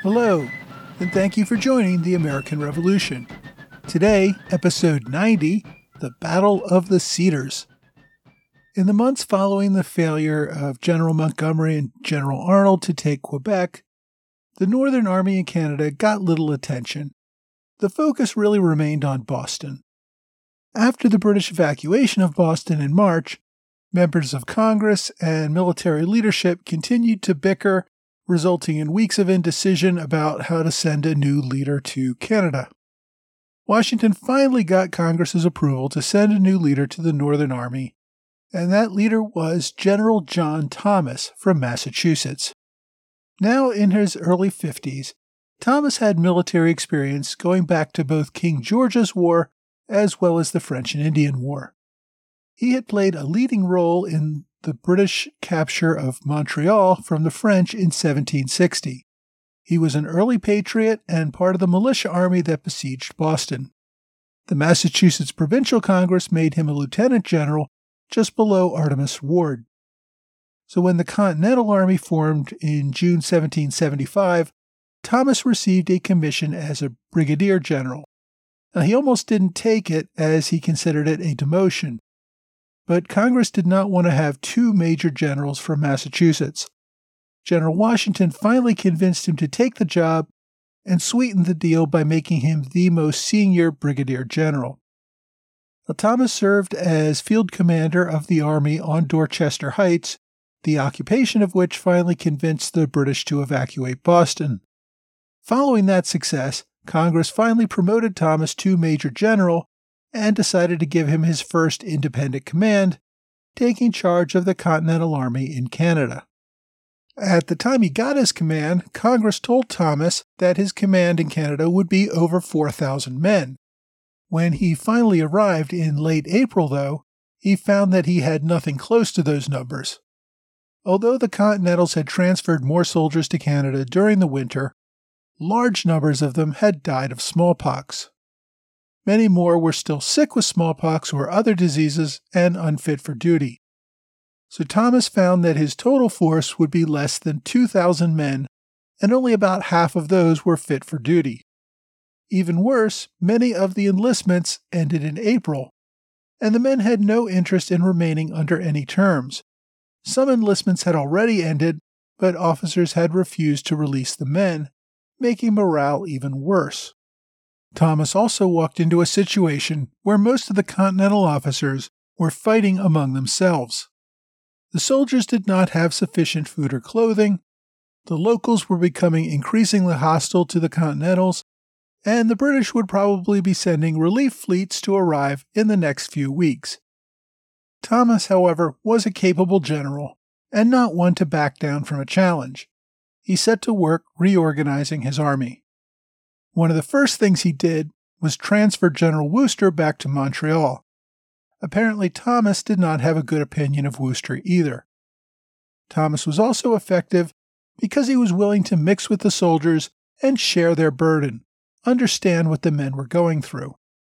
Hello, and thank you for joining the American Revolution. Today, episode 90, The Battle of the Cedars. In the months following the failure of General Montgomery and General Arnold to take Quebec, the Northern Army in Canada got little attention. The focus really remained on Boston. After the British evacuation of Boston in March, members of Congress and military leadership continued to bicker, resulting in weeks of indecision about how to send a new leader to Canada. Washington finally got Congress's approval to send a new leader to the Northern Army, and that leader was General John Thomas from Massachusetts. Now in his early 50s, Thomas had military experience going back to both King George's War as well as the French and Indian War. He had played a leading role in the British capture of Montreal from the French in 1760. He was an early patriot and part of the militia army that besieged Boston. The Massachusetts Provincial Congress made him a lieutenant general just below Artemas Ward. So when the Continental Army formed in June 1775, Thomas received a commission as a brigadier general. Now, he almost didn't take it as he considered it a demotion. But Congress did not want to have two major generals from Massachusetts. General Washington finally convinced him to take the job and sweetened the deal by making him the most senior brigadier general. Now, Thomas served as field commander of the army on Dorchester Heights, the occupation of which finally convinced the British to evacuate Boston. Following that success, Congress finally promoted Thomas to major general and decided to give him his first independent command, taking charge of the Continental Army in Canada. At the time he got his command, Congress told Thomas that his command in Canada would be over 4,000 men. When he finally arrived in late April, though, he found that he had nothing close to those numbers. Although the Continentals had transferred more soldiers to Canada during the winter, large numbers of them had died of smallpox. Many more were still sick with smallpox or other diseases and unfit for duty. So Thomas found that his total force would be less than 2,000 men, and only about half of those were fit for duty. Even worse, many of the enlistments ended in April, and the men had no interest in remaining under any terms. Some enlistments had already ended, but officers had refused to release the men, making morale even worse. Thomas also walked into a situation where most of the Continental officers were fighting among themselves. The soldiers did not have sufficient food or clothing, the locals were becoming increasingly hostile to the Continentals, and the British would probably be sending relief fleets to arrive in the next few weeks. Thomas, however, was a capable general, and not one to back down from a challenge. He set to work reorganizing his army. One of the first things he did was transfer General Wooster back to Montreal. Apparently, Thomas did not have a good opinion of Wooster either. Thomas was also effective because he was willing to mix with the soldiers and share their burden, understand what the men were going through.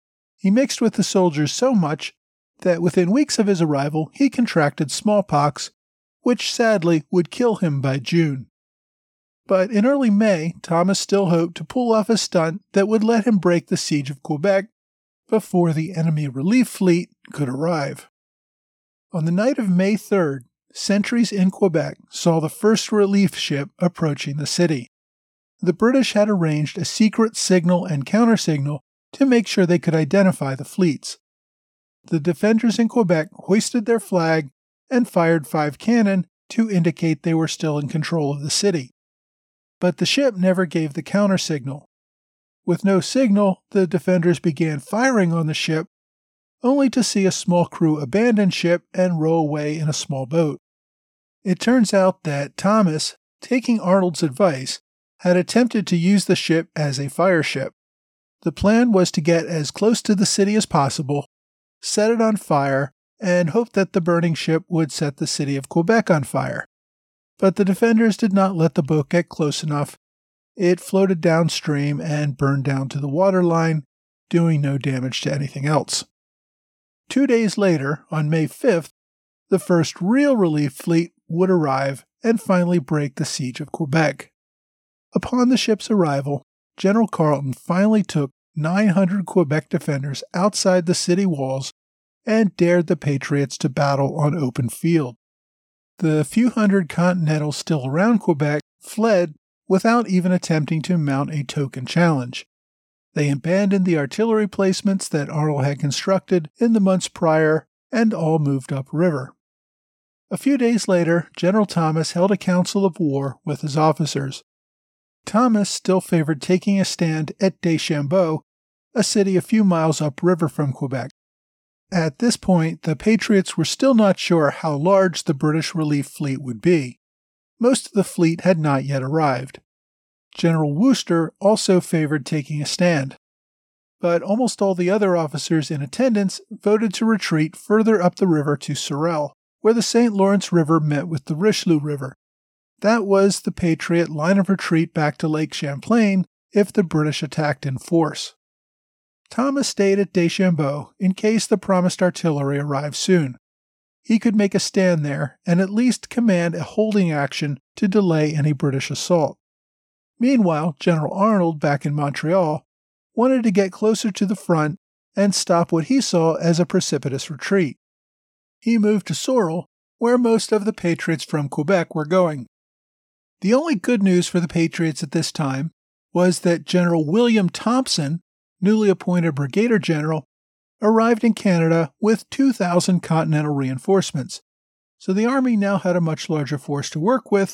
He mixed with the soldiers so much that within weeks of his arrival, he contracted smallpox, which sadly would kill him by June. But in early May, Thomas still hoped to pull off a stunt that would let him break the siege of Quebec before the enemy relief fleet could arrive. On the night of May 3rd, sentries in Quebec saw the first relief ship approaching the city. The British had arranged a secret signal and countersignal to make sure they could identify the fleets. The defenders in Quebec hoisted their flag and fired 5 cannon to indicate they were still in control of the city. But the ship never gave the countersignal. With no signal, the defenders began firing on the ship, only to see a small crew abandon ship and row away in a small boat. It turns out that Thomas, taking Arnold's advice, had attempted to use the ship as a fire ship. The plan was to get as close to the city as possible, set it on fire, and hope that the burning ship would set the city of Quebec on fire. But the defenders did not let the boat get close enough. It floated downstream and burned down to the waterline, doing no damage to anything else. 2 days later, on May 5th, the first real relief fleet would arrive and finally break the siege of Quebec. Upon the ship's arrival, General Carleton finally took 900 Quebec defenders outside the city walls and dared the Patriots to battle on open field. The few hundred Continentals still around Quebec fled without even attempting to mount a token challenge. They abandoned the artillery placements that Arnold had constructed in the months prior and all moved upriver. A few days later, General Thomas held a council of war with his officers. Thomas still favored taking a stand at Deschambault, a city a few miles upriver from Quebec. At this point, the Patriots were still not sure how large the British relief fleet would be. Most of the fleet had not yet arrived. General Wooster also favored taking a stand, but almost all the other officers in attendance voted to retreat further up the river to Sorel, where the St. Lawrence River met with the Richelieu River. That was the Patriot line of retreat back to Lake Champlain if the British attacked in force. Thomas stayed at Deschambault in case the promised artillery arrived soon. He could make a stand there and at least command a holding action to delay any British assault. Meanwhile, General Arnold, back in Montreal, wanted to get closer to the front and stop what he saw as a precipitous retreat. He moved to Sorel, where most of the Patriots from Quebec were going. The only good news for the Patriots at this time was that General William Thompson, newly appointed brigadier general, arrived in Canada with 2,000 Continental reinforcements, so the army now had a much larger force to work with,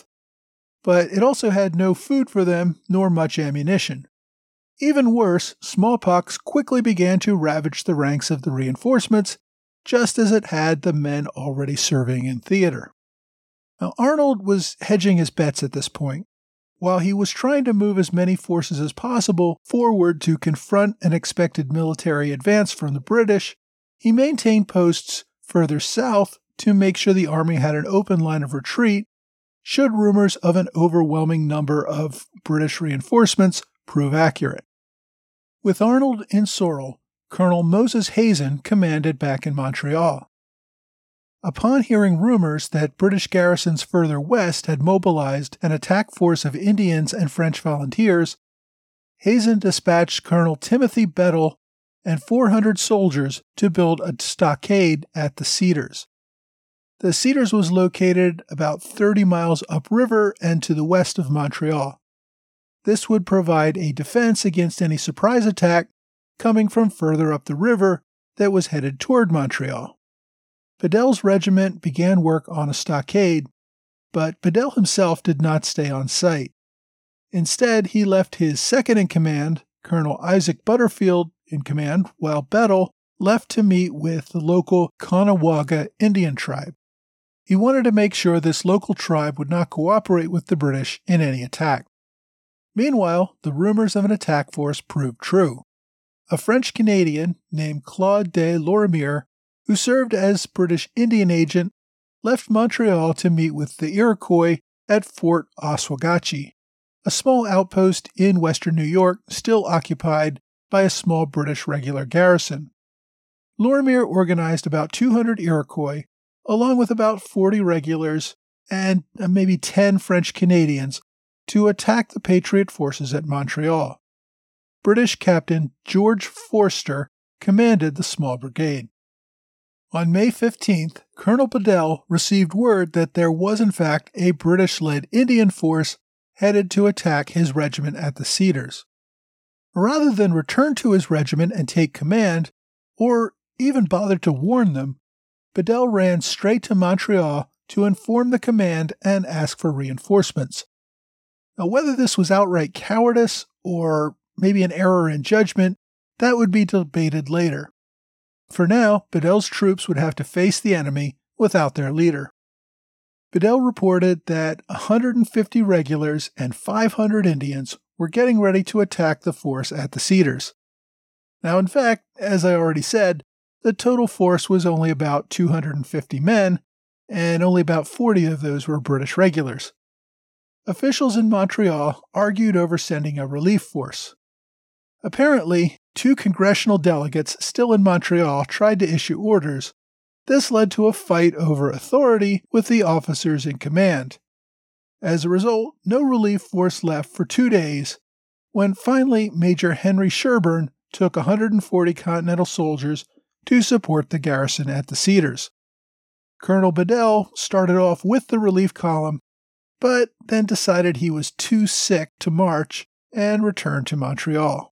but it also had no food for them nor much ammunition. Even worse, smallpox quickly began to ravage the ranks of the reinforcements, just as it had the men already serving in theater. Now, Arnold was hedging his bets at this point. While he was trying to move as many forces as possible forward to confront an expected military advance from the British, he maintained posts further south to make sure the army had an open line of retreat should rumors of an overwhelming number of British reinforcements prove accurate. With Arnold in Sorel, Colonel Moses Hazen commanded back in Montreal. Upon hearing rumors that British garrisons further west had mobilized an attack force of Indians and French volunteers, Hazen dispatched Colonel Timothy Bedell and 400 soldiers to build a stockade at the Cedars. The Cedars was located about 30 miles upriver and to the west of Montreal. This would provide a defense against any surprise attack coming from further up the river that was headed toward Montreal. Bedell's regiment began work on a stockade, but Bedell himself did not stay on site. Instead, he left his second-in-command, Colonel Isaac Butterfield, in command, while Bedell left to meet with the local Caughnawaga Indian tribe. He wanted to make sure this local tribe would not cooperate with the British in any attack. Meanwhile, the rumors of an attack force proved true. A French-Canadian named Claude de Lorimier, who served as British Indian agent, left Montreal to meet with the Iroquois at Fort Oswegatchie, a small outpost in western New York still occupied by a small British regular garrison. Lorimier organized about 200 Iroquois, along with about 40 regulars and maybe 10 French Canadians, to attack the Patriot forces at Montreal. British Captain George Forster commanded the small brigade. On May 15th, Colonel Bedell received word that there was in fact a British-led Indian force headed to attack his regiment at the Cedars. Rather than return to his regiment and take command, or even bother to warn them, Bedell ran straight to Montreal to inform the command and ask for reinforcements. Now, whether this was outright cowardice or maybe an error in judgment, that would be debated later. For now, Bedell's troops would have to face the enemy without their leader. Bedell reported that 150 regulars and 500 Indians were getting ready to attack the force at the Cedars. Now, in fact, as I already said, the total force was only about 250 men, and only about 40 of those were British regulars. Officials in Montreal argued over sending a relief force. Apparently, 2 congressional delegates still in Montreal tried to issue orders. This led to a fight over authority with the officers in command. As a result, no relief force left for 2 days, when finally Major Henry Sherburne took 140 Continental soldiers to support the garrison at the Cedars. Colonel Bedell started off with the relief column, but then decided he was too sick to march and returned to Montreal.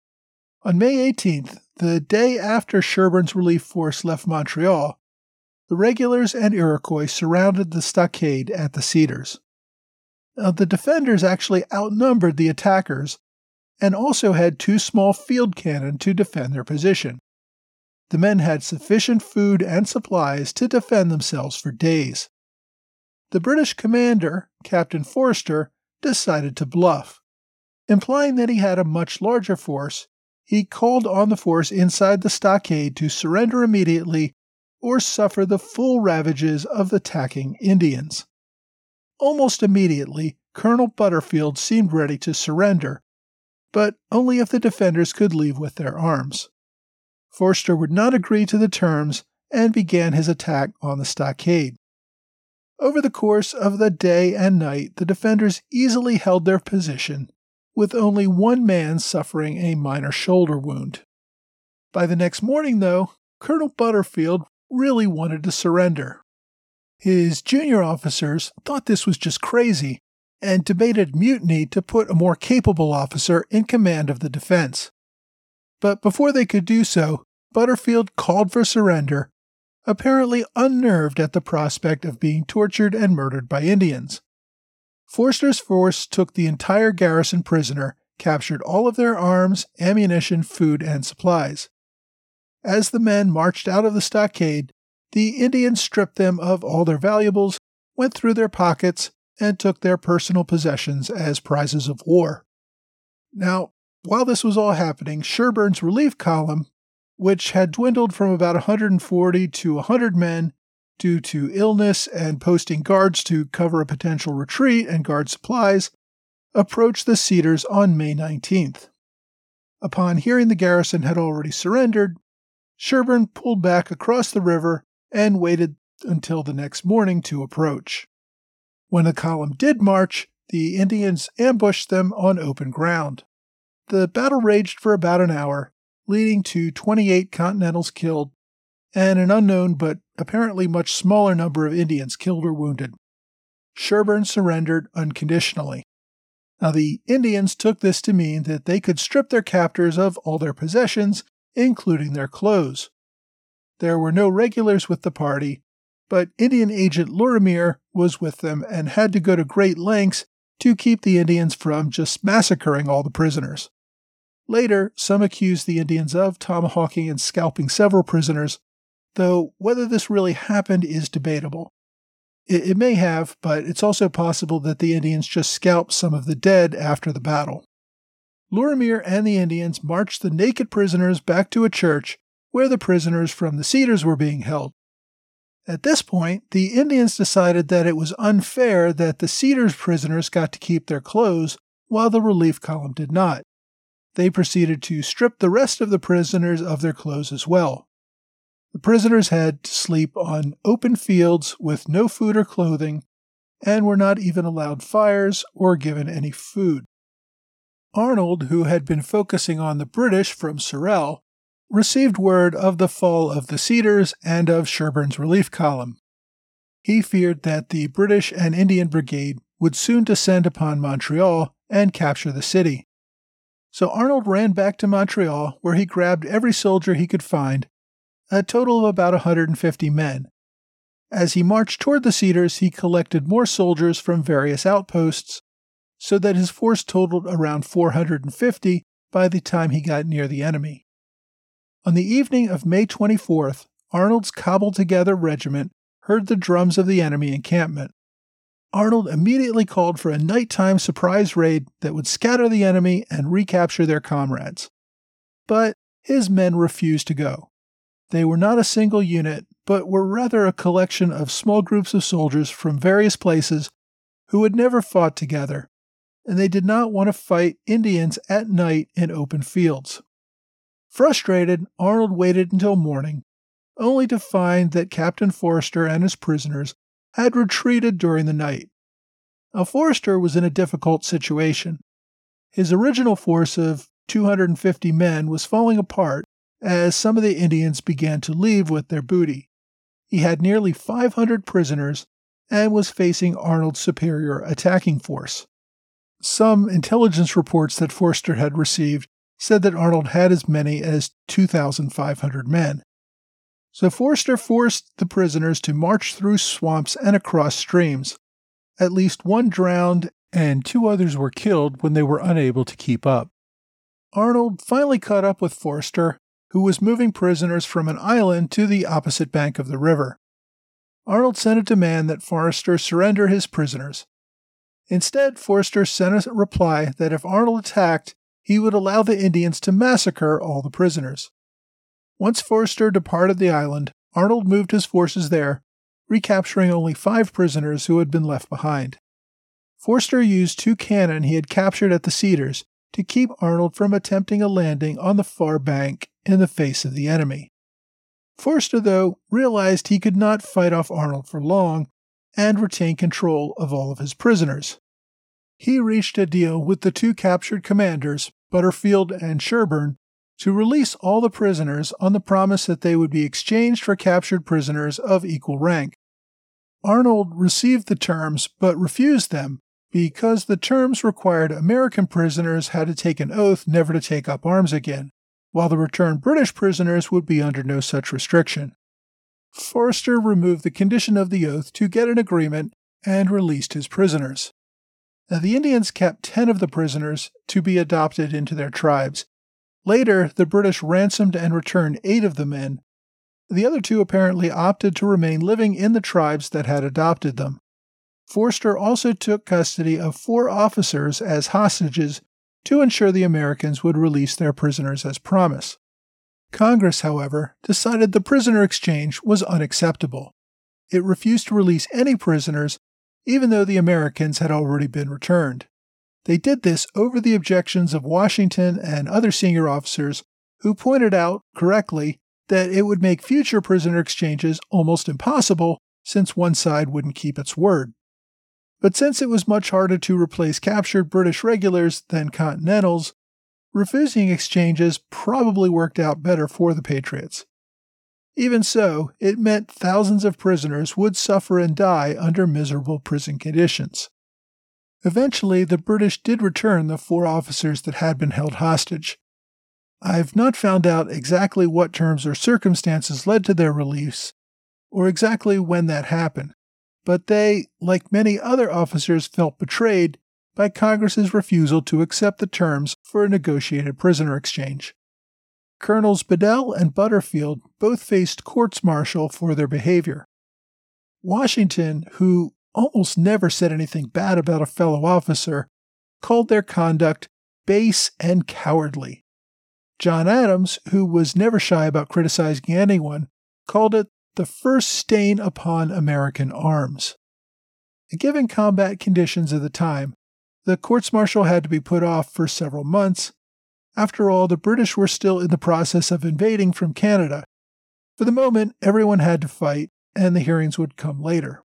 On May 18th, the day after Sherburne's relief force left Montreal, the regulars and Iroquois surrounded the stockade at the Cedars. Now, the defenders actually outnumbered the attackers and also had 2 small field cannon to defend their position. The men had sufficient food and supplies to defend themselves for days. The British commander, Captain Forster, decided to bluff. Implying that he had a much larger force, he called on the force inside the stockade to surrender immediately or suffer the full ravages of the attacking Indians. Almost immediately, Colonel Butterfield seemed ready to surrender, but only if the defenders could leave with their arms. Forster would not agree to the terms and began his attack on the stockade. Over the course of the day and night, the defenders easily held their position, with only one man suffering a minor shoulder wound. By the next morning, though, Colonel Butterfield really wanted to surrender. His junior officers thought this was just crazy and debated mutiny to put a more capable officer in command of the defense. But before they could do so, Butterfield called for surrender, apparently unnerved at the prospect of being tortured and murdered by Indians. Forster's force took the entire garrison prisoner, captured all of their arms, ammunition, food, and supplies. As the men marched out of the stockade, the Indians stripped them of all their valuables, went through their pockets, and took their personal possessions as prizes of war. Now, while this was all happening, Sherburne's relief column, which had dwindled from about 140 to 100 men due to illness and posting guards to cover a potential retreat and guard supplies, approached the Cedars on May 19th. Upon hearing the garrison had already surrendered, Sherburne pulled back across the river and waited until the next morning to approach. When the column did march, the Indians ambushed them on open ground. The battle raged for about an hour, leading to 28 Continentals killed and an unknown but apparently much smaller number of Indians killed or wounded. Sherburne surrendered unconditionally. Now, the Indians took this to mean that they could strip their captors of all their possessions, including their clothes. There were no regulars with the party, but Indian agent Lorimer was with them and had to go to great lengths to keep the Indians from just massacring all the prisoners. Later, some accused the Indians of tomahawking and scalping several prisoners, though whether this really happened is debatable. It may have, but it's also possible that the Indians just scalped some of the dead after the battle. Lorimer and the Indians marched the naked prisoners back to a church where the prisoners from the Cedars were being held. At this point, the Indians decided that it was unfair that the Cedars prisoners got to keep their clothes while the relief column did not. They proceeded to strip the rest of the prisoners of their clothes as well. The prisoners had to sleep on open fields with no food or clothing, and were not even allowed fires or given any food. Arnold, who had been focusing on the British from Sorel, received word of the fall of the Cedars and of Sherburne's relief column. He feared that the British and Indian Brigade would soon descend upon Montreal and capture the city. So Arnold ran back to Montreal, where he grabbed every soldier he could find, a total of about 150 men. As he marched toward the Cedars, he collected more soldiers from various outposts, so that his force totaled around 450 by the time he got near the enemy. On the evening of May 24th, Arnold's cobbled-together regiment heard the drums of the enemy encampment. Arnold immediately called for a nighttime surprise raid that would scatter the enemy and recapture their comrades. But his men refused to go. They were not a single unit, but were rather a collection of small groups of soldiers from various places who had never fought together, and they did not want to fight Indians at night in open fields. Frustrated, Arnold waited until morning, only to find that Captain Forster and his prisoners had retreated during the night. Now, Forrester was in a difficult situation. His original force of 250 men was falling apart as some of the Indians began to leave with their booty. He had nearly 500 prisoners and was facing Arnold's superior attacking force. Some intelligence reports that Forrester had received said that Arnold had as many as 2,500 men. So Forrester forced the prisoners to march through swamps and across streams. At least one drowned and 2 others were killed when they were unable to keep up. Arnold finally caught up with Forrester, who was moving prisoners from an island to the opposite bank of the river. Arnold sent a demand that Forrester surrender his prisoners. Instead, Forrester sent a reply that if Arnold attacked, he would allow the Indians to massacre all the prisoners. Once Forrester departed the island, Arnold moved his forces there, recapturing only 5 prisoners who had been left behind. Forrester used 2 cannon he had captured at the Cedars to keep Arnold from attempting a landing on the far bank in the face of the enemy. Forrester, though, realized he could not fight off Arnold for long and retain control of all of his prisoners. He reached a deal with the 2 captured commanders, Butterfield and Sherburne, to release all the prisoners on the promise that they would be exchanged for captured prisoners of equal rank. Arnold received the terms but refused them because the terms required American prisoners had to take an oath never to take up arms again, while the returned British prisoners would be under no such restriction. Forrester removed the condition of the oath to get an agreement and released his prisoners. Now, the Indians kept 10 of the prisoners to be adopted into their tribes. Later, the British ransomed and returned 8 of the men. The other 2 apparently opted to remain living in the tribes that had adopted them. Forrester also took custody of 4 officers as hostages to ensure the Americans would release their prisoners as promised. Congress, however, decided the prisoner exchange was unacceptable. It refused to release any prisoners, even though the Americans had already been returned. They did this over the objections of Washington and other senior officers who pointed out, correctly, that it would make future prisoner exchanges almost impossible since one side wouldn't keep its word. But since it was much harder to replace captured British regulars than Continentals, refusing exchanges probably worked out better for the Patriots. Even so, it meant thousands of prisoners would suffer and die under miserable prison conditions. Eventually, the British did return the 4 officers that had been held hostage. I've not found out exactly what terms or circumstances led to their release, or exactly when that happened, but they, like many other officers, felt betrayed by Congress's refusal to accept the terms for a negotiated prisoner exchange. Colonels Bedell and Butterfield both faced courts-martial for their behavior. Washington, who almost never said anything bad about a fellow officer, called their conduct base and cowardly. John Adams, who was never shy about criticizing anyone, called it the first stain upon American arms. Given combat conditions of the time, the courts-martial had to be put off for several months. After all, the British were still in the process of invading from Canada. For the moment, everyone had to fight, and the hearings would come later.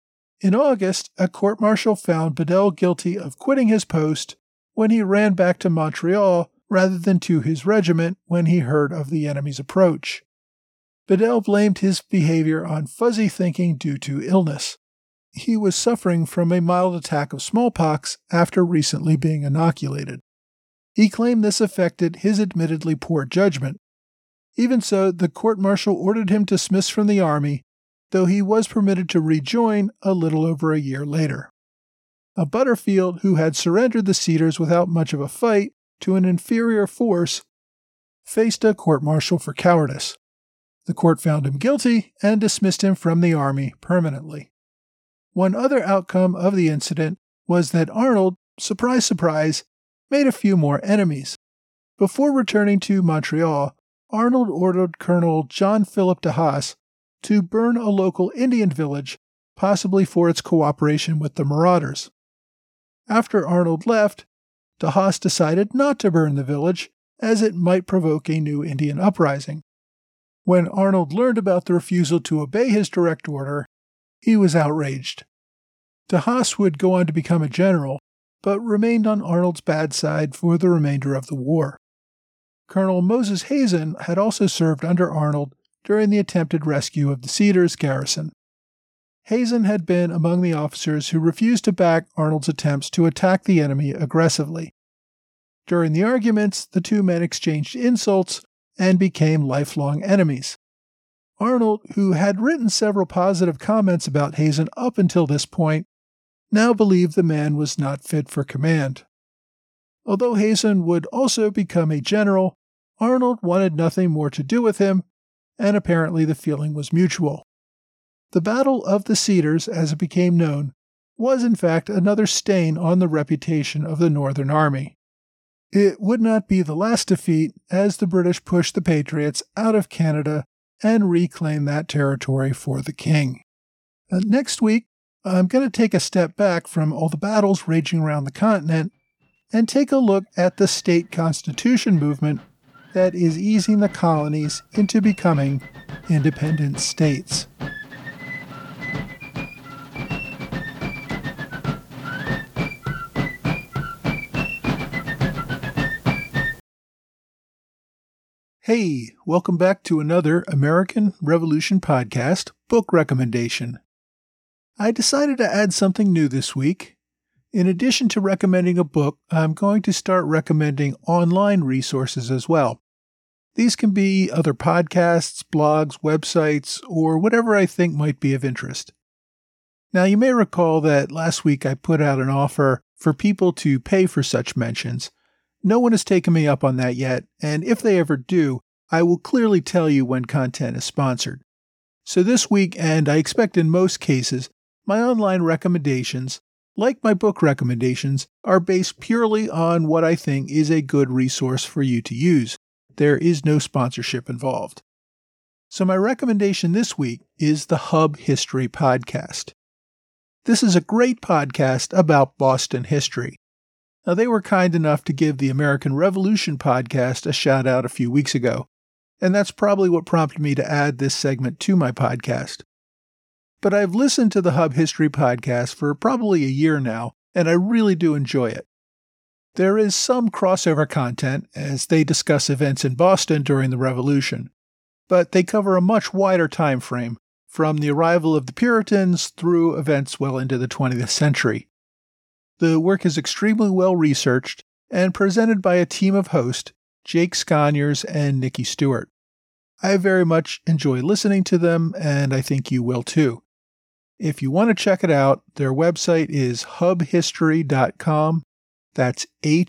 In August, a court-martial found Bedell guilty of quitting his post when he ran back to Montreal rather than to his regiment when he heard of the enemy's approach. Bedell blamed his behavior on fuzzy thinking due to illness. He was suffering from a mild attack of smallpox after recently being inoculated. He claimed this affected his admittedly poor judgment. Even so, the court-martial ordered him dismissed from the army, though he was permitted to rejoin a little over a year later. A Butterfield, who had surrendered the Cedars without much of a fight to an inferior force, faced a court-martial for cowardice. The court found him guilty and dismissed him from the army permanently. One other outcome of the incident was that Arnold, surprise, surprise, made a few more enemies. Before returning to Montreal, Arnold ordered Colonel John Philip de Haas to burn a local Indian village, possibly for its cooperation with the marauders. After Arnold left, de Haas decided not to burn the village, as it might provoke a new Indian uprising. When Arnold learned about the refusal to obey his direct order, he was outraged. De Haas would go on to become a general, but remained on Arnold's bad side for the remainder of the war. Colonel Moses Hazen had also served under Arnold during the attempted rescue of the Cedars garrison. Hazen had been among the officers who refused to back Arnold's attempts to attack the enemy aggressively. During the arguments, the two men exchanged insults and became lifelong enemies. Arnold, who had written several positive comments about Hazen up until this point, now believed the man was not fit for command. Although Hazen would also become a general, Arnold wanted nothing more to do with him, and apparently the feeling was mutual. The Battle of the Cedars, as it became known, was in fact another stain on the reputation of the Northern Army. It would not be the last defeat as the British pushed the Patriots out of Canada and reclaimed that territory for the King. Next week, I'm going to take a step back from all the battles raging around the continent and take a look at the state constitution movement that is easing the colonies into becoming independent states. Hey, welcome back to another American Revolution podcast book recommendation. I decided to add something new this week. In addition to recommending a book, I'm going to start recommending online resources as well. These can be other podcasts, blogs, websites, or whatever I think might be of interest. Now, you may recall that last week I put out an offer for people to pay for such mentions. No one has taken me up on that yet, and if they ever do, I will clearly tell you when content is sponsored. So this week, and I expect in most cases, my online recommendations, like my book recommendations, are based purely on what I think is a good resource for you to use. There is no sponsorship involved. So my recommendation this week is the Hub History Podcast. This is a great podcast about Boston history. Now, they were kind enough to give the American Revolution podcast a shout out a few weeks ago, and that's probably what prompted me to add this segment to my podcast. But I've listened to the Hub History Podcast for probably a year now, and I really do enjoy it. There is some crossover content as they discuss events in Boston during the Revolution, but they cover a much wider time frame, from the arrival of the Puritans through events well into the 20th century. The work is extremely well researched and presented by a team of hosts, Jake Sconyers and Nikki Stewart. I very much enjoy listening to them, and I think you will too. If you want to check it out, their website is hubhistory.com. That's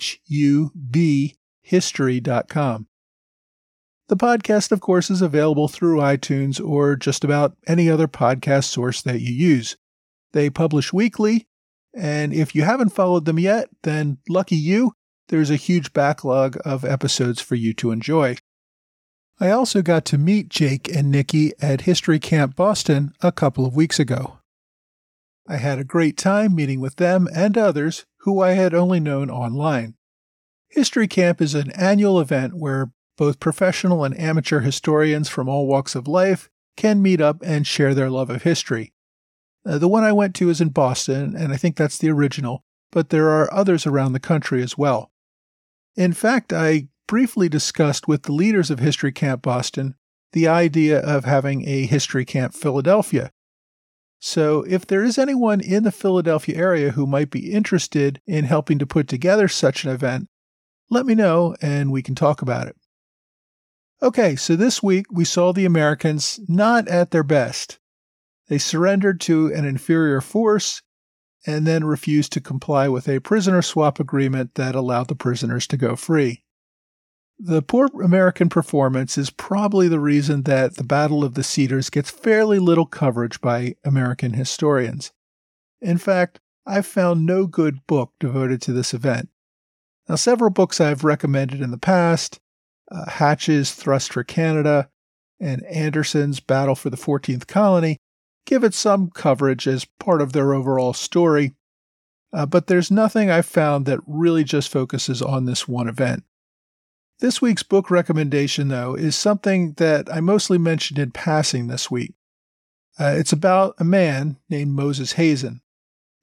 HUB history.com. The podcast, of course, is available through iTunes or just about any other podcast source that you use. They publish weekly, and if you haven't followed them yet, then lucky you, there's a huge backlog of episodes for you to enjoy. I also got to meet Jake and Nikki at History Camp Boston a couple of weeks ago. I had a great time meeting with them and others who I had only known online. History Camp is an annual event where both professional and amateur historians from all walks of life can meet up and share their love of history. The one I went to is in Boston, and I think that's the original, but there are others around the country as well. In fact, I briefly discussed with the leaders of History Camp Boston the idea of having a History Camp Philadelphia. So if there is anyone in the Philadelphia area who might be interested in helping to put together such an event, let me know and we can talk about it. Okay, so this week we saw the Americans not at their best. They surrendered to an inferior force and then refused to comply with a prisoner swap agreement that allowed the prisoners to go free. The poor American performance is probably the reason that the Battle of the Cedars gets fairly little coverage by American historians. In fact, I've found no good book devoted to this event. Now, several books I've recommended in the past, Hatch's Thrust for Canada and Anderson's Battle for the 14th Colony, give it some coverage as part of their overall story, but there's nothing I've found that really just focuses on this one event. This week's book recommendation, though, is something that I mostly mentioned in passing this week. It's about a man named Moses Hazen.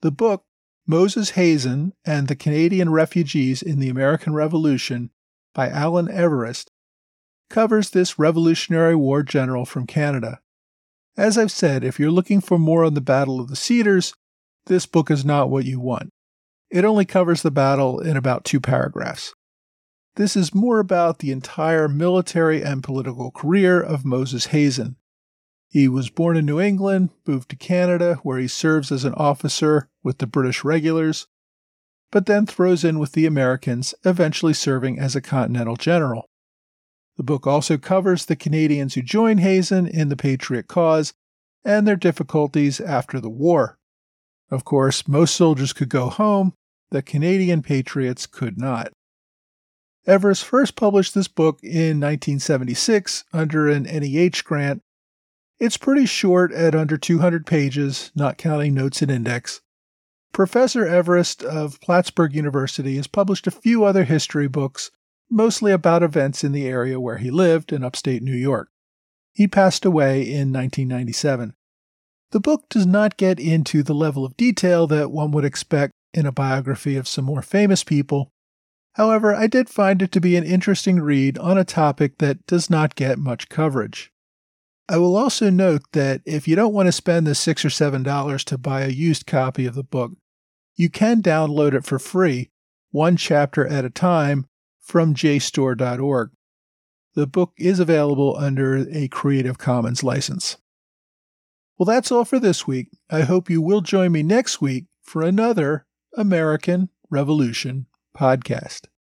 The book, Moses Hazen and the Canadian Refugees in the American Revolution by Alan Everest, covers this Revolutionary War general from Canada. As I've said, if you're looking for more on the Battle of the Cedars, this book is not what you want. It only covers the battle in about 2 paragraphs. This is more about the entire military and political career of Moses Hazen. He was born in New England, moved to Canada, where he serves as an officer with the British regulars, but then throws in with the Americans, eventually serving as a Continental General. The book also covers the Canadians who joined Hazen in the Patriot cause and their difficulties after the war. Of course, most soldiers could go home, the Canadian Patriots could not. Everest first published this book in 1976 under an NEH grant. It's pretty short at under 200 pages, not counting notes and index. Professor Everest of Plattsburgh University has published a few other history books, mostly about events in the area where he lived in upstate New York. He passed away in 1997. The book does not get into the level of detail that one would expect in a biography of some more famous people. However, I did find it to be an interesting read on a topic that does not get much coverage. I will also note that if you don't want to spend the $6 or $7 to buy a used copy of the book, you can download it for free, 1 chapter at a time, from JSTOR.org. The book is available under a Creative Commons license. Well, that's all for this week. I hope you will join me next week for another American Revolution podcast.